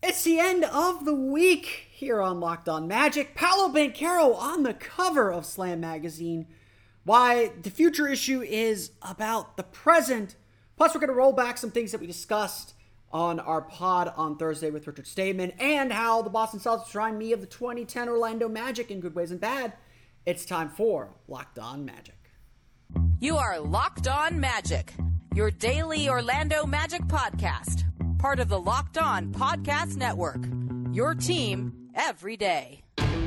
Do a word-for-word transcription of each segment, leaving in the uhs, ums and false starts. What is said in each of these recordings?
It's the end of the week here on Locked On Magic. Paolo Banchero on the cover of Slam Magazine. Why the future issue is about the present. Plus, we're going to roll back some things that we discussed on our pod on Thursday with Richard Stayman and how the Boston Celtics remind me of the twenty ten Orlando Magic in good ways and bad. It's time for Locked On Magic. You are Locked On Magic, your daily Orlando Magic podcast. Part of the Locked On Podcast Network, your team every day.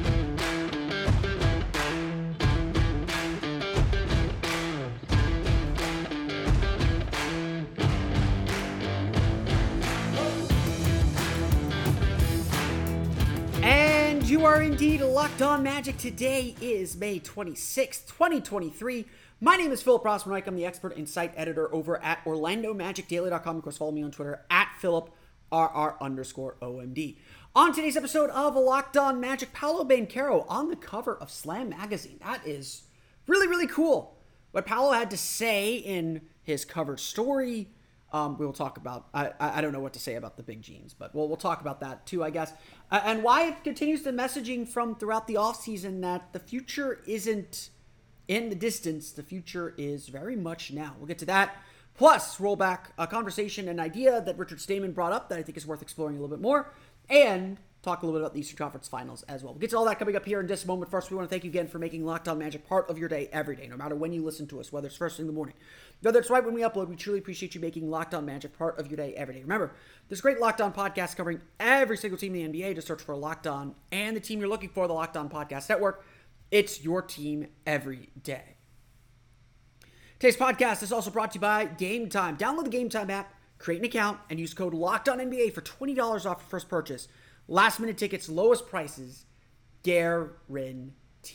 And you are indeed Locked On Magic. Today is May twenty-sixth, twenty twenty-three. My name is Philip Rossman-Reich. I'm the expert and site editor over at Orlando Magic Daily dot com. Of course, follow me on Twitter at Philip R R underscore O M D. On today's episode of Locked On Magic, Paolo Banchero on the cover of Slam Magazine. That is really, really cool. What Paolo had to say in his cover story. Um, we will talk about, I, I don't know what to say about the big jeans, but we'll, we'll talk about that too, I guess. Uh, and why it continues the messaging from throughout the offseason that the future isn't in the distance. The future is very much now. We'll get to that. Plus, roll back a conversation, an idea that Richard Stayman brought up that I think is worth exploring a little bit more, and talk a little bit about the Eastern Conference Finals as well. We'll get to all that coming up here in just a moment. First, we want to thank you again for making Locked On Magic part of your day every day, no matter when you listen to us, whether it's first thing in the morning, whether it's right when we upload. We truly appreciate you making Locked On Magic part of your day every day. Remember, there's great Locked On podcasts covering every single team in the N B A. Just search for Locked On and the team you're looking for, the Locked On Podcast Network. It's your team every day. Today's podcast is also brought to you by Game Time. Download the Game Time app, create an account, and use code LOCKEDONNBA for twenty dollars off your first purchase. Last minute tickets, lowest prices, guaranteed.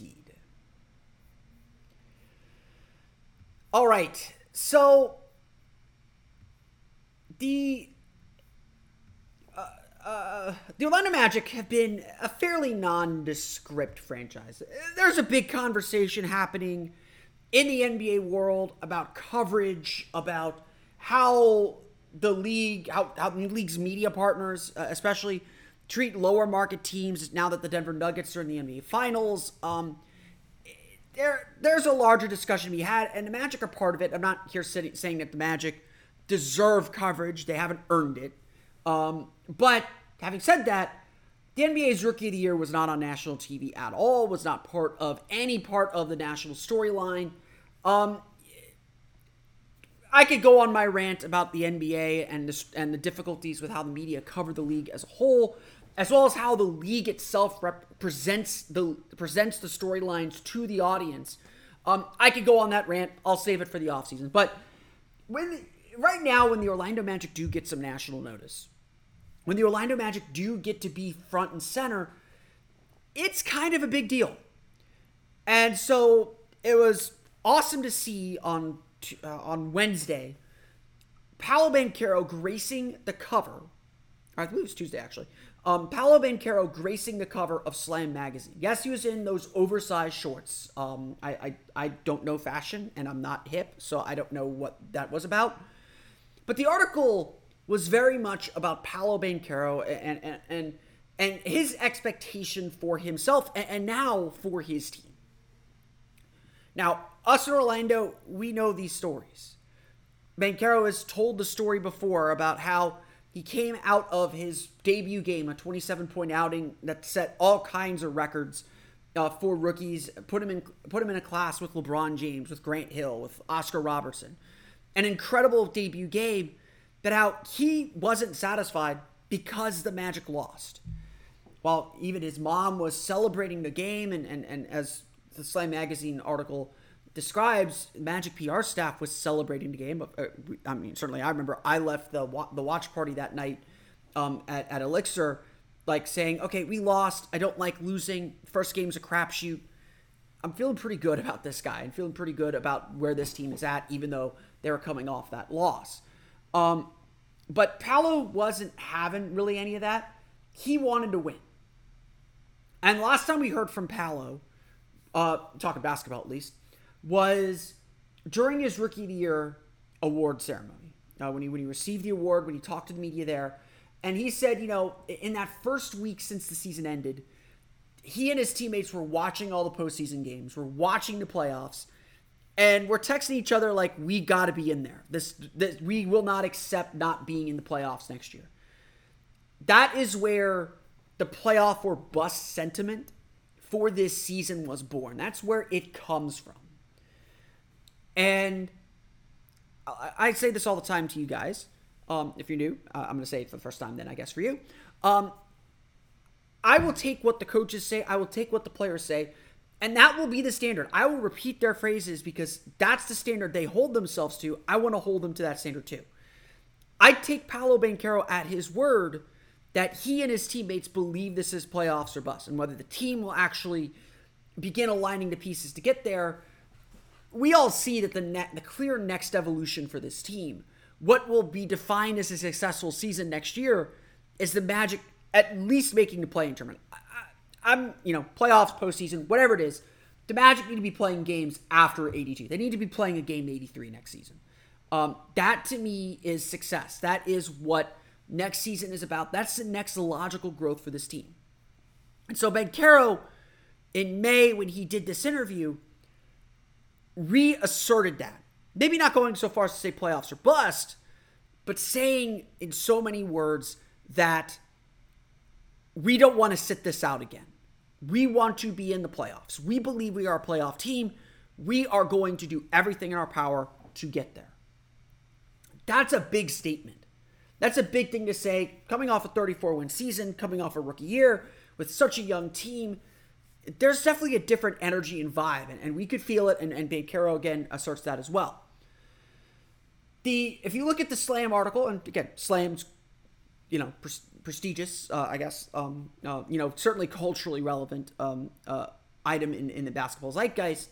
All right, so the uh, uh, the Orlando Magic have been a fairly nondescript franchise. There's a big conversation happening in the N B A world about coverage, about how the league, how, how the league's media partners, uh, especially, treat lower market teams now that the Denver Nuggets are in the N B A Finals. Um, there, there's a larger discussion to be had, and the Magic are part of it. I'm not here sitting, saying that the Magic deserve coverage. They haven't earned it. Um, but having said that, the N B A's Rookie of the Year was not on national T V at all, was not part of any part of the national storyline. Um, I could go on my rant about the N B A and the, and the difficulties with how the media cover the league as a whole, as well as how the league itself represents the presents the storylines to the audience. Um, I could go on that rant. I'll save it for the offseason. But when right now, when the Orlando Magic do get some national notice, when the Orlando Magic do get to be front and center, it's kind of a big deal. And so it was awesome to see on uh, on Wednesday, Paolo Banchero gracing the cover. I believe it was Tuesday, actually. Um, Paolo Banchero gracing the cover of Slam Magazine. Yes, he was in those oversized shorts. Um, I, I, I don't know fashion, and I'm not hip, so I don't know what that was about. But the article was very much about Paolo Banchero and, and, and, and his expectation for himself and, and now for his team. Now, us in Orlando, we know these stories. Banchero has told the story before about how he came out of his debut game, a twenty-seven point outing that set all kinds of records uh, for rookies, put him in put him in a class with LeBron James, with Grant Hill, with Oscar Robertson. An incredible debut game, but how he wasn't satisfied because the Magic lost. While even his mom was celebrating the game, and, and, and as the Slam Magazine article describes, Magic P R staff was celebrating the game. I mean, certainly I remember I left the the watch party that night um, at, at Elixir, like saying, okay, we lost. I don't like losing. First game's a crapshoot. I'm feeling pretty good about this guy. I'm feeling pretty good about where this team is at, even though they were coming off that loss. Um, but Paolo wasn't having really any of that. He wanted to win. And last time we heard from Paolo, uh, talking basketball at least, was during his Rookie of the Year award ceremony. Uh, when he when he received the award, when he talked to the media there, And he said, you know, in that first week since the season ended, he and his teammates were watching all the postseason games, were watching the playoffs, and we're texting each other like, we got to be in there. This, this, we will not accept not being in the playoffs next year. That is where the playoff or bust sentiment for this season was born. That's where it comes from. And I, I say this all the time to you guys. Um, if you're new, uh, I'm going to say it for the first time then, I guess, for you. Um, I will take what the coaches say. I will take what the players say. And that will be the standard. I will repeat their phrases because that's the standard they hold themselves to. I want to hold them to that standard too. I take Paolo Banchero at his word that he and his teammates believe this is playoffs or bust. And whether the team will actually begin aligning the pieces to get there, we all see that the, ne- the clear next evolution for this team, what will be defined as a successful season next year, is the Magic at least making the play-in tournament. I, I, I'm, you know, playoffs, postseason, whatever it is, the Magic need to be playing games after eighty-two. They need to be playing a game eighty-three next season. Um, that, to me, is success. That is what next season is about. That's the next logical growth for this team. And so Banchero, in May, when he did this interview, reasserted that. Maybe not going so far as to say playoffs or bust, but saying in so many words that we don't want to sit this out again. We want to be in the playoffs. We believe we are a playoff team. We are going to do everything in our power to get there. That's a big statement. That's a big thing to say, coming off a thirty-four win season, coming off a rookie year with such a young team. There's definitely a different energy and vibe, and, and we could feel it, and, and Banchero, again, asserts that as well. The If you look at the Slam article, and again, Slam's, you know, pre- prestigious, uh, I guess, um, uh, you know, certainly culturally relevant um, uh, item in, in the basketball zeitgeist.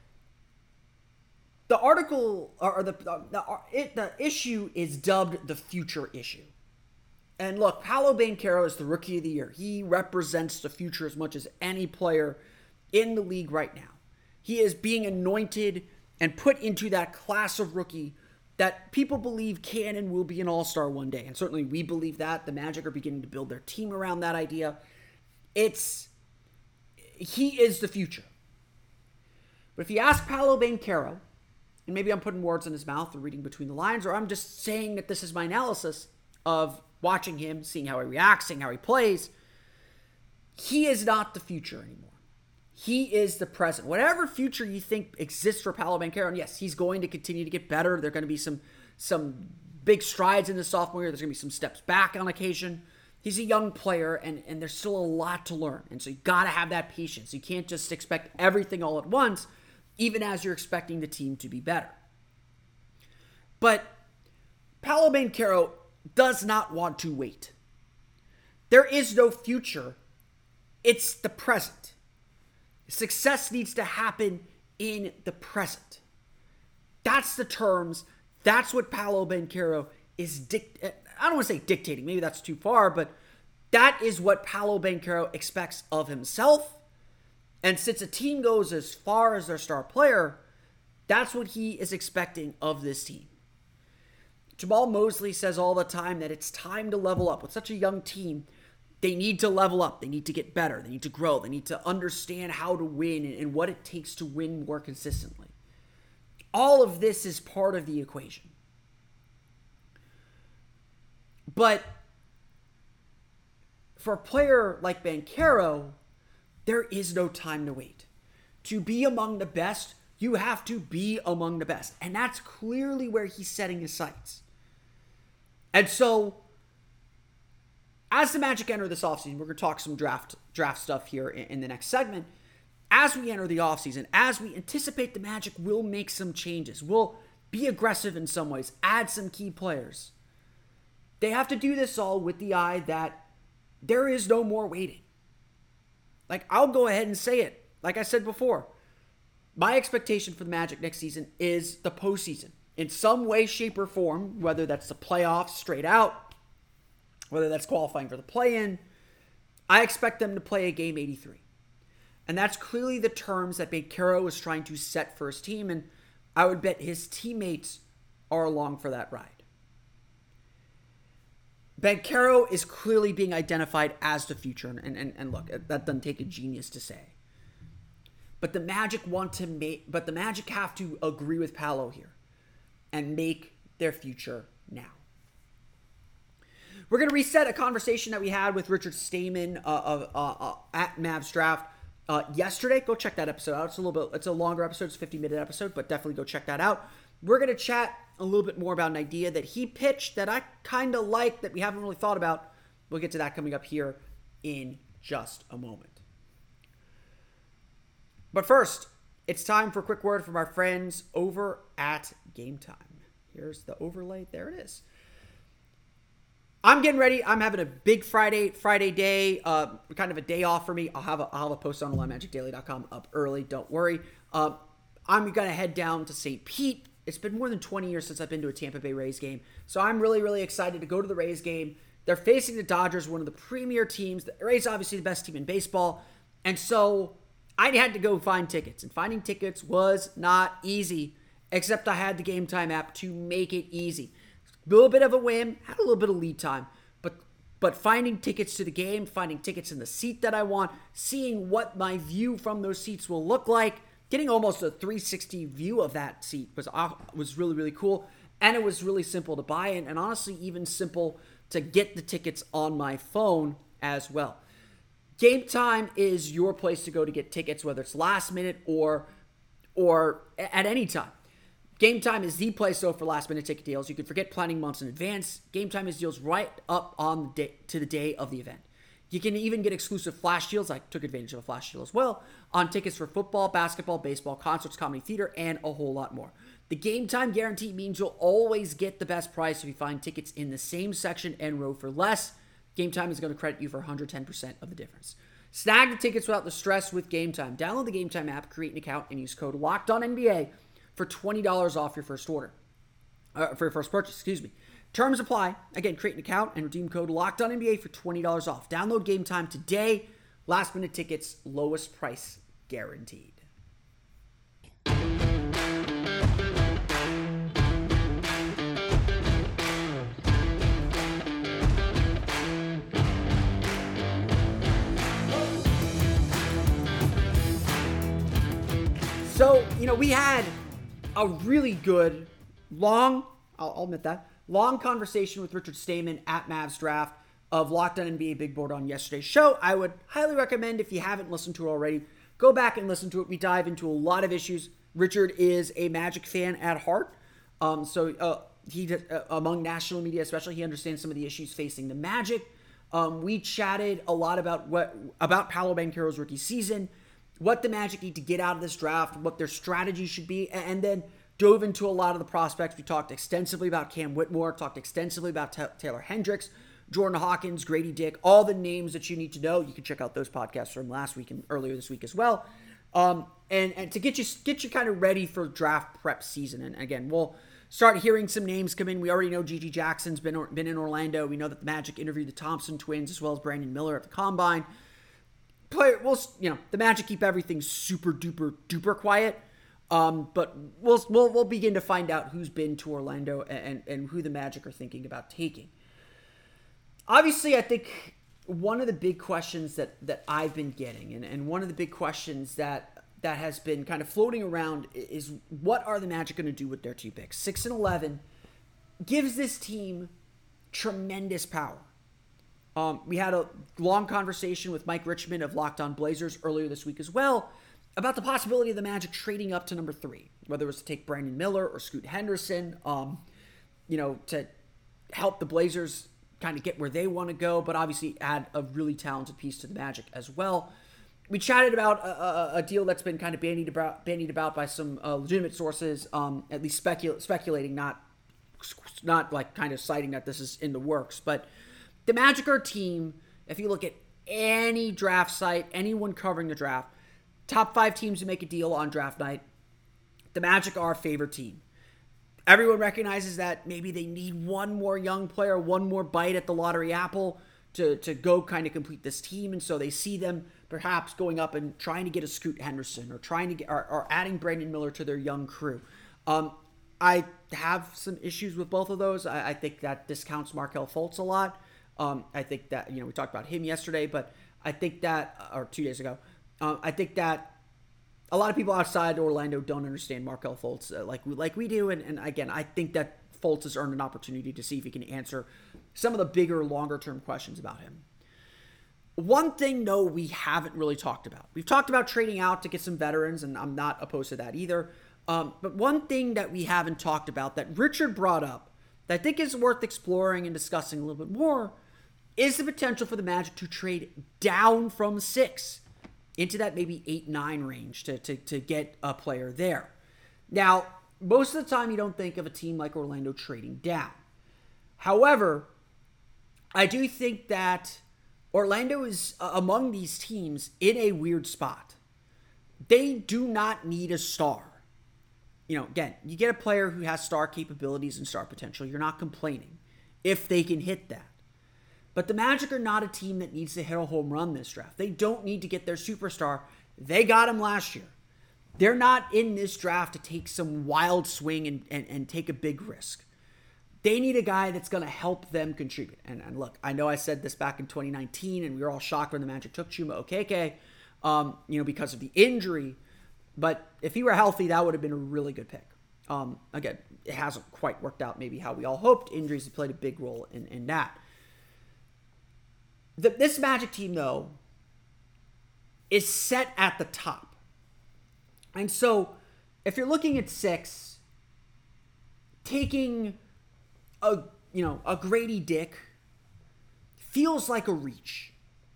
The article, or the the, it, the issue is dubbed the future issue. And look, Paolo Banchero is the rookie of the year. He represents the future as much as any player in the league right now. He is being anointed and put into that class of rookie that people believe can and will be an all-star one day. And certainly we believe that. The Magic are beginning to build their team around that idea. It's, he is the future. But if you ask Paolo Banchero, and maybe I'm putting words in his mouth or reading between the lines, or I'm just saying that this is my analysis of watching him, seeing how he reacts, seeing how he plays, he is not the future anymore. He is the present. Whatever future you think exists for Paolo Banchero, and yes, he's going to continue to get better. There are going to be some some big strides in the sophomore year. There's going to be some steps back on occasion. He's a young player, and, and there's still a lot to learn. And so you got to have that patience. You can't just expect everything all at once, even as you're expecting the team to be better. But Paolo Banchero does not want to wait. There is no future. It's the present. Success needs to happen in the present. That's the terms. That's what Paolo Banchero is dic- I don't want to say dictating. Maybe that's too far, but that is what Paolo Banchero expects of himself. And since a team goes as far as their star player, that's what he is expecting of this team. Jamal Mosley says all the time that it's time to level up. With such a young team, they need to level up. They need to get better. They need to grow. They need to understand how to win and what it takes to win more consistently. All of this is part of the equation. But for a player like Banchero, there is no time to wait. To be among the best, you have to be among the best. And that's clearly where he's setting his sights. And so, as the Magic enter this offseason, we're going to talk some draft draft stuff here in, in the next segment. As we enter the offseason, as we anticipate the Magic will make some changes, will be aggressive in some ways, add some key players. They have to do this all with the eye that there is no more waiting. Like, I'll go ahead and say it. Like I said before, my expectation for the Magic next season is the postseason. In some way, shape, or form, whether that's the playoffs straight out, whether that's qualifying for the play-in, I expect them to play a game eighty-three. And that's clearly the terms that Banchero is trying to set for his team, and I would bet his teammates are along for that ride. Banchero is clearly being identified as the future. And, and, and look, that doesn't take a genius to say. But the Magic want to make, but the Magic have to agree with Paolo here and make their future now. We're going to reset a conversation that we had with Richard Stayman uh, uh, uh, at Mavs Draft uh, yesterday. Go check that episode out. It's a little bit, it's a longer episode. It's a fifty minute episode, but definitely go check that out. We're going to chat a little bit more about an idea that he pitched that I kind of like that we haven't really thought about. We'll get to that coming up here in just a moment. But first, it's time for a quick word from our friends over at Game Time. Here's the overlay. There it is. I'm getting ready. I'm having a big Friday Friday day, uh, kind of a day off for me. I'll have a, I'll have a post on online magic daily dot com up early. Don't worry. Uh, I'm going to head down to Saint Pete. It's been more than twenty years since I've been to a Tampa Bay Rays game. So I'm really, really excited to go to the Rays game. They're facing the Dodgers, one of the premier teams. The Rays obviously the best team in baseball. And so I had to go find tickets. And finding tickets was not easy, except I had the Game Time app to make it easy. A little bit of a whim, had a little bit of lead time. But but finding tickets to the game, finding tickets in the seat that I want, seeing what my view from those seats will look like, getting almost a three sixty view of that seat was was really, really cool. And it was really simple to buy, and, and honestly, even simple to get the tickets on my phone as well. Game Time is your place to go to get tickets, whether it's last minute or, or at any time. Game Time is the place, though, for last-minute ticket deals. You can forget planning months in advance. Game Time is deals right up on the day, to the day of the event. You can even get exclusive flash deals. I took advantage of a flash deal as well on tickets for football, basketball, baseball, concerts, comedy, theater, and a whole lot more. The Game Time guarantee means you'll always get the best price if you find tickets in the same section and row for less. Game Time is going to credit you for one hundred ten percent of the difference. Snag the tickets without the stress with Game Time. Download the Game Time app, create an account, and use code LOCKEDONNBA for twenty dollars off your first order. Uh, for your first purchase, excuse me. Terms apply. Again, create an account and redeem code LOCKEDONNBA for twenty dollars off. Download Game Time today. Last minute tickets, lowest price guaranteed. So, you know, we had a really good, long, I'll, I'll admit that, long conversation with Richard Stayman at Mavs Draft of Locked On N B A Big Board on yesterday's show. I would highly recommend, if you haven't listened to it already, go back and listen to it. We dive into a lot of issues. Richard is a Magic fan at heart. Um, so uh, he, uh, among national media especially, he understands some of the issues facing the Magic. Um, we chatted a lot about what about Paolo Banchero's rookie season, what the Magic need to get out of this draft, what their strategy should be, and then dove into a lot of the prospects. We talked extensively about Cam Whitmore, talked extensively about T- Taylor Hendricks, Jordan Hawkins, Grady Dick, all the names that you need to know. You can check out those podcasts from last week and earlier this week as well. Um, and, and to get you get you kind of ready for draft prep season. And again, we'll start hearing some names come in. We already know Gigi Jackson's been, been in Orlando. We know that the Magic interviewed the Thompson twins as well as Brandon Miller at the Combine. Player, we'll, you know, the Magic keep everything super duper duper quiet. Um, but we'll, we'll, we'll begin to find out who's been to Orlando and, and who the Magic are thinking about taking. Obviously, I think one of the big questions that, that I've been getting, and, and one of the big questions that, that has been kind of floating around is, what are the Magic going to do with their two picks? six and eleven gives this team tremendous power. Um, we had a long conversation with Mike Richmond of Locked On Blazers earlier this week as well about the possibility of the Magic trading up to number three, whether it was to take Brandon Miller or Scoot Henderson, um, you know, to help the Blazers kind of get where they want to go, but obviously add a really talented piece to the Magic as well. We chatted about a, a, a deal that's been kind of bandied about, bandied about by some uh, legitimate sources, um, at least specul- speculating, not, not like kind of citing that this is in the works, but the Magic are a team, if you look at any draft site, anyone covering the draft, top five teams to make a deal on draft night, the Magic are a favorite team. Everyone recognizes that maybe they need one more young player, one more bite at the lottery apple to, to go kind of complete this team. And so they see them perhaps going up and trying to get a Scoot Henderson or trying to get, or, or adding Brandon Miller to their young crew. Um, I have some issues with both of those. I, I think that discounts Markelle Fultz a lot. Um, I think that, you know, we talked about him yesterday, but I think that, or two days ago, uh, I think that a lot of people outside Orlando don't understand Markelle Fultz uh, like, we, like we do. And, and again, I think that Fultz has earned an opportunity to see if he can answer some of the bigger, longer-term questions about him. One thing, though, we haven't really talked about. We've talked about trading out to get some veterans, and I'm not opposed to that either. Um, but one thing that we haven't talked about that Richard brought up that I think is worth exploring and discussing a little bit more is the potential for the Magic to trade down from six into that maybe eight, nine range to, to, to get a player there. Now, most of the time you don't think of a team like Orlando trading down. However, I do think that Orlando is uh, among these teams in a weird spot. They do not need a star. You know, again, you get a player who has star capabilities and star potential. You're not complaining if they can hit that. But the Magic are not a team that needs to hit a home run this draft. They don't need to get their superstar. They got him last year. They're not in this draft to take some wild swing and, and, and take a big risk. They need a guy that's going to help them contribute. And, and look, I know I said this back in twenty nineteen, and we were all shocked when the Magic took Chuma Okeke, um, you know, because of the injury. But if he were healthy, that would have been a really good pick. Um, again, it hasn't quite worked out maybe how we all hoped. Injuries have played a big role in, in that. The, this Magic team, though, is set at the top. And so, if you're looking at six, taking a, you know, a Grady Dick feels like a reach.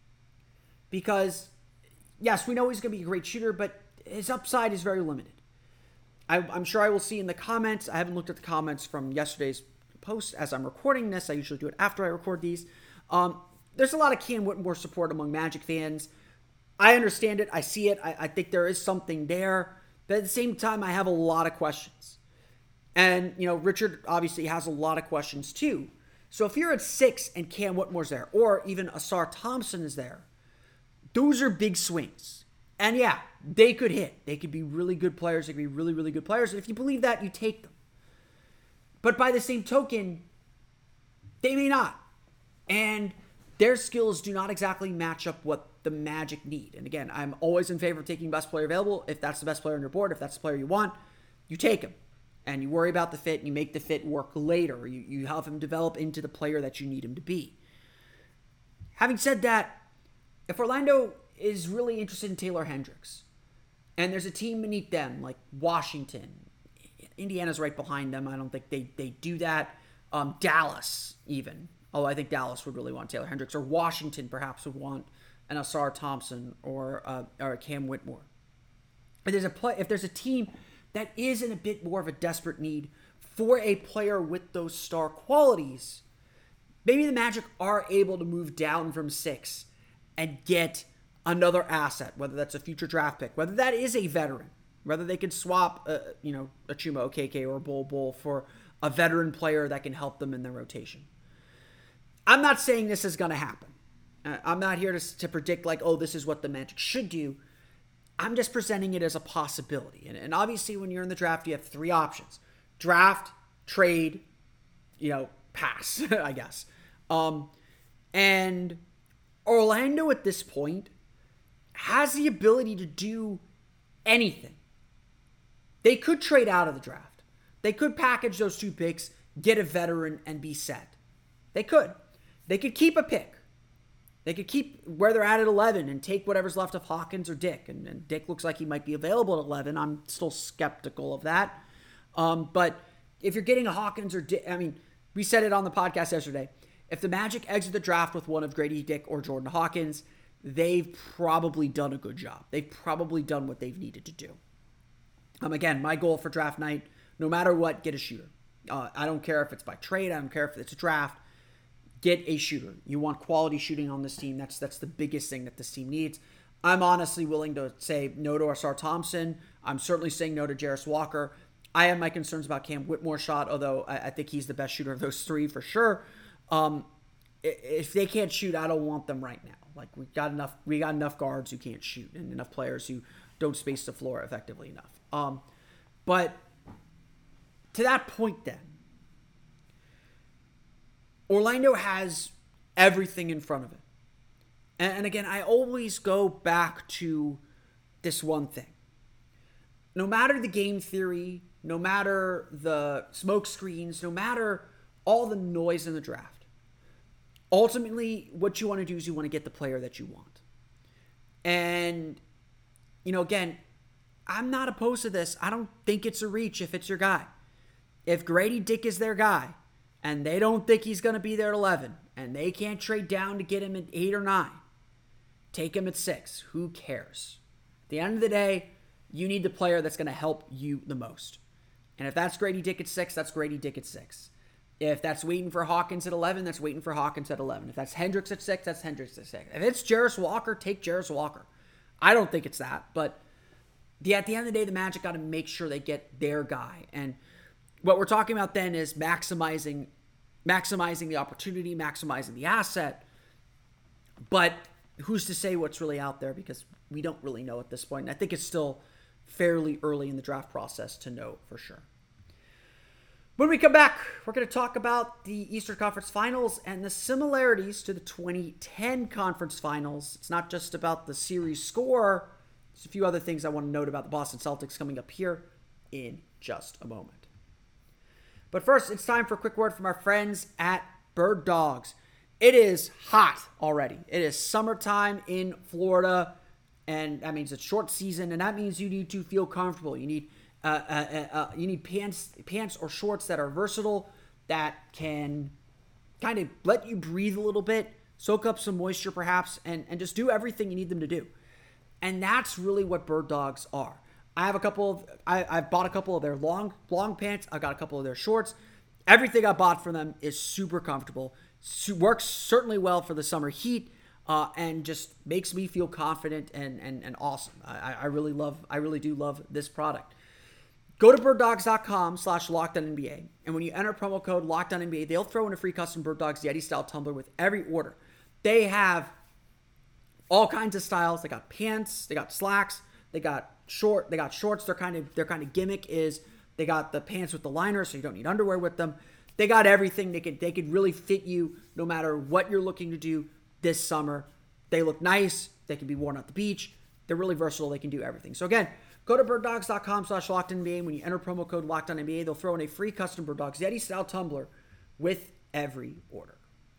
Because, yes, we know he's going to be a great shooter, but his upside is very limited. I, I'm sure I will see in the comments. I haven't looked at the comments from yesterday's post as I'm recording this. I usually do it after I record these. Um, there's a lot of Cam Whitmore support among Magic fans. I understand it. I see it. I, I think there is something there. But at the same time, I have a lot of questions. And, you know, Richard obviously has a lot of questions too. So if you're at six and Cam Whitmore's there, or even Asar Thompson is there, those are big swings. And yeah, they could hit. They could be really good players. They could be really, really good players. And if you believe that, you take them. But by the same token, they may not. And their skills do not exactly match up what the Magic need. And again, I'm always in favor of taking best player available. If that's the best player on your board, if that's the player you want, you take him. And you worry about the fit, and you make the fit work later. You, you help him develop into the player that you need him to be. Having said that, if Orlando is really interested in Taylor Hendricks, and there's a team beneath them, like Washington, Indiana's right behind them. I don't think they, they do that. Um, Dallas, even. Oh, I think Dallas would really want Taylor Hendricks. Or Washington, perhaps, would want an Asar Thompson or, uh, or a Cam Whitmore. If there's a play, if there's a team that is in a bit more of a desperate need for a player with those star qualities, maybe the Magic are able to move down from six and get another asset, whether that's a future draft pick, whether that is a veteran, whether they could swap, uh, you know, a Chuma Okeke or a Bol Bol for a veteran player that can help them in their rotation. I'm not saying this is going to happen. Uh, I'm not here to, to predict like, oh, this is what the Magic should do. I'm just presenting it as a possibility. And, and obviously when you're in the draft, you have three options. Draft, trade, you know, pass, I guess. Um, and Orlando at this point has the ability to do anything. They could trade out of the draft. They could package those two picks, get a veteran, and be set. They could. They could keep a pick. They could keep where they're at at eleven and take whatever's left of Hawkins or Dick. And, and Dick looks like he might be available at eleven. I'm still skeptical of that. Um, but if you're getting a Hawkins or Dick, I mean, we said it on the podcast yesterday. If the Magic exit the draft with one of Grady Dick or Jordan Hawkins, they've probably done a good job. They've probably done what they've needed to do. Um, again, my goal for draft night, no matter what, get a shooter. Uh, I don't care if it's by trade. I don't care if it's a draft. Get a shooter. You want quality shooting on this team. That's that's the biggest thing that this team needs. I'm honestly willing to say no to Asar Thompson. I'm certainly saying no to Jarace Walker. I have my concerns about Cam Whitmore's shot, although I, I think he's the best shooter of those three for sure. Um, if they can't shoot, I don't want them right now. Like we got enough, we got enough guards who can't shoot and enough players who don't space the floor effectively enough. Um, but to that point, then. Orlando has everything in front of it. And, and again, I always go back to this one thing. No matter the game theory, no matter the smoke screens, no matter all the noise in the draft, ultimately what you want to do is you want to get the player that you want. And, you know, again, I'm not opposed to this. I don't think it's a reach if it's your guy. If Grady Dick is their guy and they don't think he's going to be there at eleven and they can't trade down to get him at eight or nine, take him at six. Who cares? At the end of the day, you need the player that's going to help you the most. And if that's Grady Dick at six, that's Grady Dick at six. If that's waiting for Hawkins at eleven, that's waiting for Hawkins at eleven. If that's Hendricks at six, that's Hendricks at six. If it's Jarris Walker, take Jarris Walker. I don't think it's that, but the, at the end of the day, the Magic got to make sure they get their guy. And what we're talking about then is maximizing maximizing the opportunity, maximizing the asset. But who's to say what's really out there, because we don't really know at this point. And I think it's still fairly early in the draft process to know for sure. When we come back, we're going to talk about the Eastern Conference Finals and the similarities to the twenty ten Conference Finals. It's not just about the series score. There's a few other things I want to note about the Boston Celtics coming up here in just a moment. But first, it's time for a quick word from our friends at Bird Dogs. It is hot already. It is summertime in Florida, and that means it's short season, and that means you need to feel comfortable. You need uh, uh, uh, uh, you need pants, pants or shorts that are versatile, that can kind of let you breathe a little bit, soak up some moisture perhaps, and, and just do everything you need them to do. And that's really what Bird Dogs are. I have a couple of, I, I've bought a couple of their long, long pants. I got a couple of their shorts. Everything I bought from them is super comfortable. So, works certainly well for the summer heat, uh, and just makes me feel confident and and, and awesome. I, I really love, I really do love this product. Go to birddogs.com slash LockedOnNBA, and when you enter promo code LockedOnNBA, they'll throw in a free custom Bird Dogs Yeti style tumbler with every order. They have all kinds of styles. They got pants, they got slacks, they got short, they got shorts. Their kind of their kind of gimmick is they got the pants with the liner, so you don't need underwear with them. They got everything. They could they could really fit you no matter what you're looking to do this summer. They look nice. They can be worn at the beach. They're really versatile. They can do everything. So again, go to birddogs.com slash LockedOnNBA. When you enter promo code LockedOnNBA, they'll throw in a free custom Bird Dogs Yeti style tumbler with every order.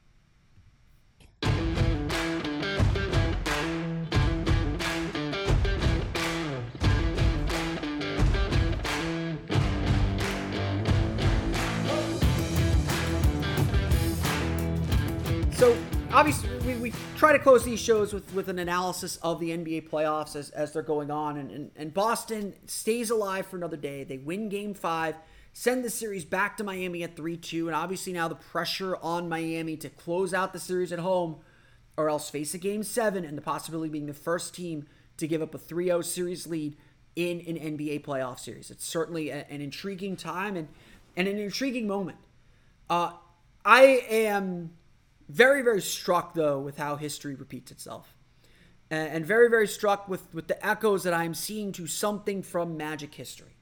So, obviously, we, we try to close these shows with, with an analysis of the N B A playoffs as, as they're going on. And, and, and Boston stays alive for another day. They win Game five, send the series back to Miami at three two. And obviously now the pressure on Miami to close out the series at home, or else face a Game seven and the possibility of being the first team to give up a three oh series lead in an N B A playoff series. It's certainly a, an intriguing time and, and an intriguing moment. Uh, I am... Very, very struck, though, with how history repeats itself. And very, very struck with, with the echoes that I'm seeing to something from Magic history.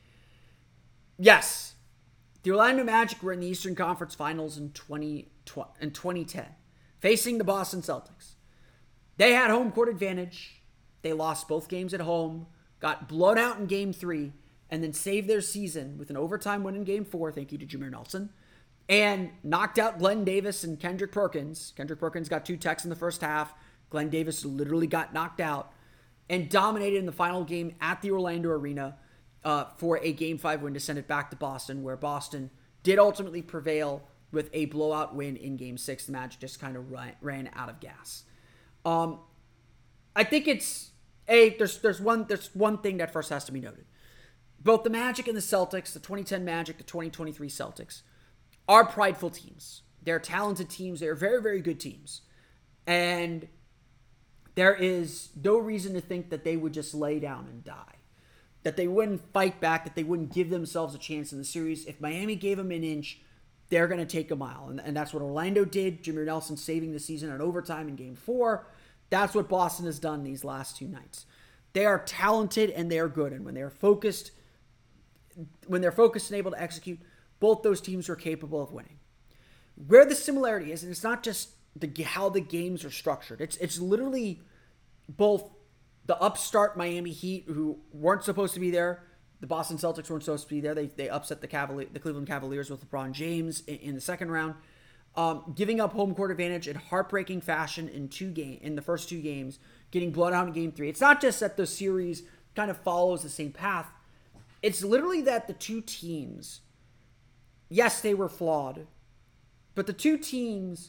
Yes, the Orlando Magic were in the Eastern Conference Finals in, twenty, in twenty ten, facing the Boston Celtics. They had home court advantage. They lost both games at home, got blown out in Game three, and then saved their season with an overtime win in Game four, thank you to Jameer Nelson, and knocked out Glenn Davis and Kendrick Perkins. Kendrick Perkins got two techs in the first half. Glenn Davis literally got knocked out and dominated in the final game at the Orlando Arena uh, for a Game five win to send it back to Boston, where Boston did ultimately prevail with a blowout win in Game six. The Magic just kind of ran, ran out of gas. Um, I think it's a there's there's one there's one thing that first has to be noted. Both the Magic and the Celtics, the twenty ten Magic, the twenty twenty-three Celtics, are prideful teams. They're talented teams. They're very, very good teams. And there is no reason to think that they would just lay down and die. That they wouldn't fight back, that they wouldn't give themselves a chance in the series. If Miami gave them an inch, they're going to take a mile. And, and that's what Orlando did. Jameer Nelson saving the season in overtime in Game four. That's what Boston has done these last two nights. They are talented and they are good. And when they're focused, when they're focused and able to execute, both those teams are capable of winning. Where the similarity is, and it's not just the how the games are structured. It's it's literally both the upstart Miami Heat, who weren't supposed to be there. The Boston Celtics weren't supposed to be there. They they upset the Cavalier, the Cleveland Cavaliers with LeBron James in, in the second round, um, giving up home court advantage in heartbreaking fashion in two game in the first two games, getting blown out in game three. It's not just that the series kind of follows the same path. It's literally that the two teams, yes, they were flawed, but the two teams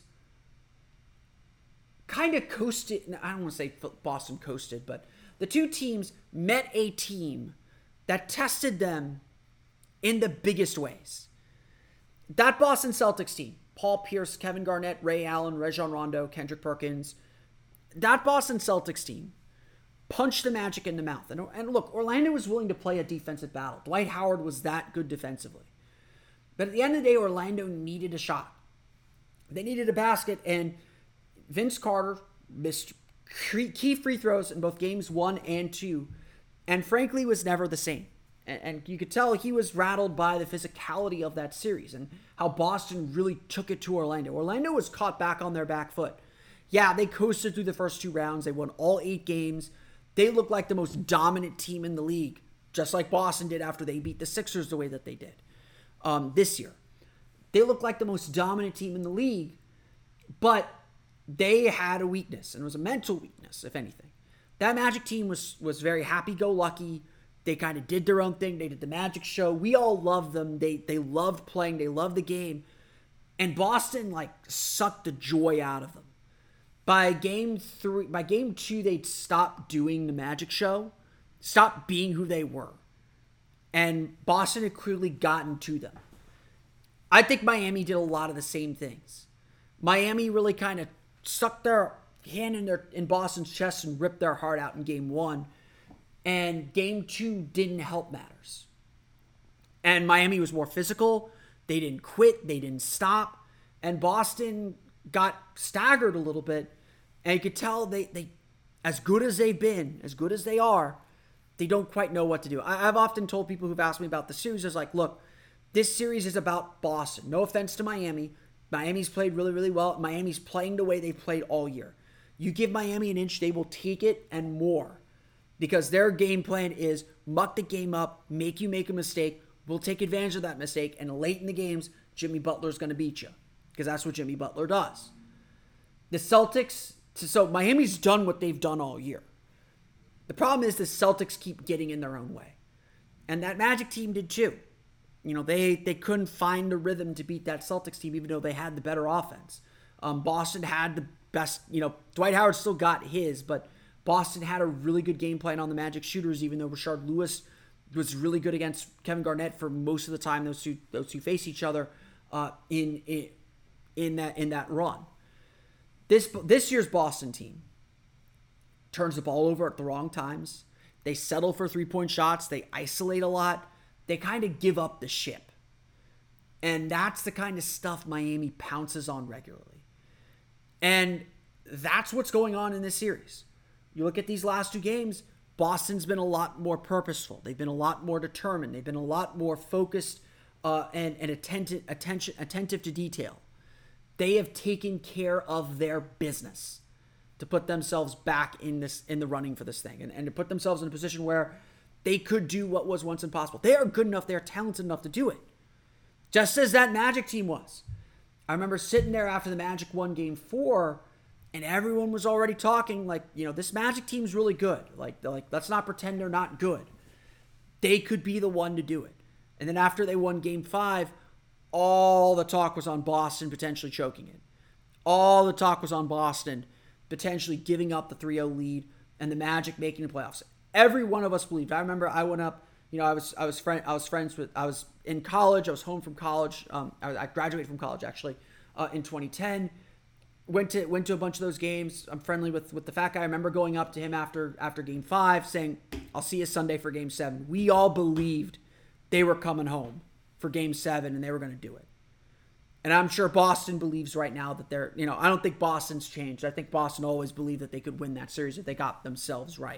kind of coasted. I don't want to say Boston coasted, but the two teams met a team that tested them in the biggest ways. That Boston Celtics team, Paul Pierce, Kevin Garnett, Ray Allen, Rajon Rondo, Kendrick Perkins, that Boston Celtics team punched the Magic in the mouth. And, and look, Orlando was willing to play a defensive battle. Dwight Howard was that good defensively. But at the end of the day, Orlando needed a shot. They needed a basket, and Vince Carter missed key free throws in both games one and two, and frankly was never the same. And, and you could tell he was rattled by the physicality of that series and how Boston really took it to Orlando. Orlando was caught back on their back foot. Yeah, they coasted through the first two rounds. They won all eight games. They looked like the most dominant team in the league, just like Boston did after they beat the Sixers the way that they did um, this year. They looked like the most dominant team in the league, but they had a weakness, and it was a mental weakness, if anything. That Magic team was was very happy-go-lucky. They kind of did their own thing. They did the Magic show. We all loved them. They they loved playing. They loved the game. And Boston, like, sucked the joy out of them. By game three, by game two, they'd stopped doing the Magic show, stopped being who they were. And Boston had clearly gotten to them. I think Miami did a lot of the same things. Miami really kind of stuck their hand in their in Boston's chest and ripped their heart out in game one. And game two didn't help matters. And Miami was more physical. They didn't quit. They didn't stop. And Boston got staggered a little bit. And you could tell they, they as good as they've been, as good as they are, they don't quite know what to do. I, I've often told people who've asked me about the series, is like, look, this series is about Boston. No offense to Miami. Miami's played really, really well. Miami's playing the way they played all year. You give Miami an inch, they will take it and more. Because their game plan is muck the game up, make you make a mistake. We'll take advantage of that mistake. And late in the games, Jimmy Butler's going to beat you. Because that's what Jimmy Butler does. The Celtics, so Miami's done what they've done all year. The problem is the Celtics keep getting in their own way. And that Magic team did too. You know, they, they couldn't find the rhythm to beat that Celtics team, even though they had the better offense. Um, Boston had the best, you know, Dwight Howard still got his, but Boston had a really good game plan on the Magic shooters, even though Rashard Lewis was really good against Kevin Garnett for most of the time those two those two face each other uh, in, in in that in that run. This this year's Boston team turns the ball over at the wrong times. They settle for three-point shots. They isolate a lot. They kind of give up the ship. And that's the kind of stuff Miami pounces on regularly. And that's what's going on in this series. You look at these last two games, Boston's been a lot more purposeful. They've been a lot more determined. They've been a lot more focused uh, and, and attentive, attention, attentive to detail. They have taken care of their business to put themselves back in this in the running for this thing and, and to put themselves in a position where they could do what was once impossible. They are good enough. They are talented enough to do it. Just as that Magic team was. I remember sitting there after the Magic won game four, and everyone was already talking like, you know, this Magic team's really good. Like, like, let's not pretend they're not good. They could be the one to do it. And then after they won game five, all the talk was on Boston potentially choking it. All the talk was on Boston potentially giving up the three oh lead and the Magic making the playoffs. Every one of us believed. I remember I went up, you know, I was I was friend I was friends with I was in college. I was home from college. Um, I, I graduated from college actually uh, in twenty ten. Went to went to a bunch of those games. I'm friendly with, with the fat guy. I remember going up to him after after game five saying, I'll see you Sunday for game seven. We all believed they were coming home for game seven and they were going to do it. And I'm sure Boston believes right now that they're, you know, I don't think Boston's changed. I think Boston always believed that they could win that series if they got themselves right.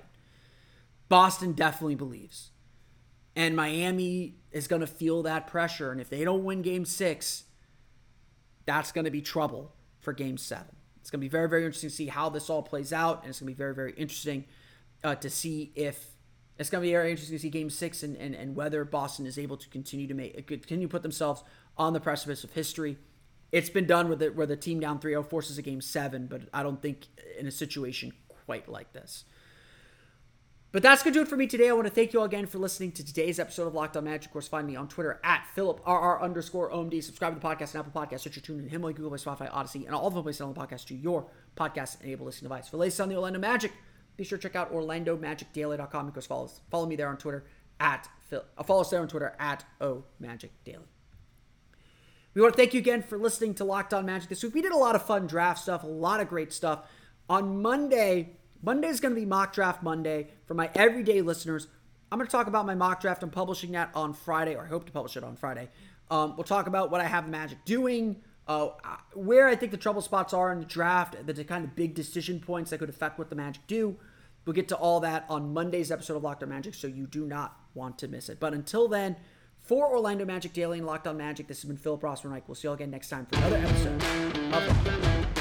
Boston definitely believes. And Miami is going to feel that pressure. And if they don't win game six, that's going to be trouble for game seven. It's going to be very, very interesting to see how this all plays out, and it's going to be very, very interesting uh, to see if it's going to be very interesting to see Game Six and, and and whether Boston is able to continue to make continue to put themselves on the precipice of history. It's been done with it where the team down three oh forces a Game Seven, but I don't think in a situation quite like this. But that's going to do it for me today. I want to thank you all again for listening to today's episode of Locked On Magic. Of course, find me on Twitter at PhilipRR underscore OMD. Subscribe to the podcast on Apple Podcasts, Stitcher, TuneIn, Himalaya, Google Play, Spotify, Odyssey, and all the places on the podcast to your podcast-enabled listening device. For the latest on the Orlando Magic, be sure to check out Orlando Magic Daily dot com. Of course, follow, follow me there on Twitter at Phil. Uh, follow us there on Twitter at O Magic Daily. We want to thank you again for listening to Locked On Magic this week. We did a lot of fun draft stuff, a lot of great stuff. On Monday, Monday is going to be Mock Draft Monday for my everyday listeners. I'm going to talk about my mock draft. I'm publishing that on Friday, or I hope to publish it on Friday. Um, we'll talk about what I have the Magic doing, uh, where I think the trouble spots are in the draft, the kind of big decision points that could affect what the Magic do. We'll get to all that on Monday's episode of Locked On Magic, so you do not want to miss it. But until then, for Orlando Magic Daily and Locked On Magic, this has been Philip Rossman-Reich. We'll see you all again next time for another episode of Locked On.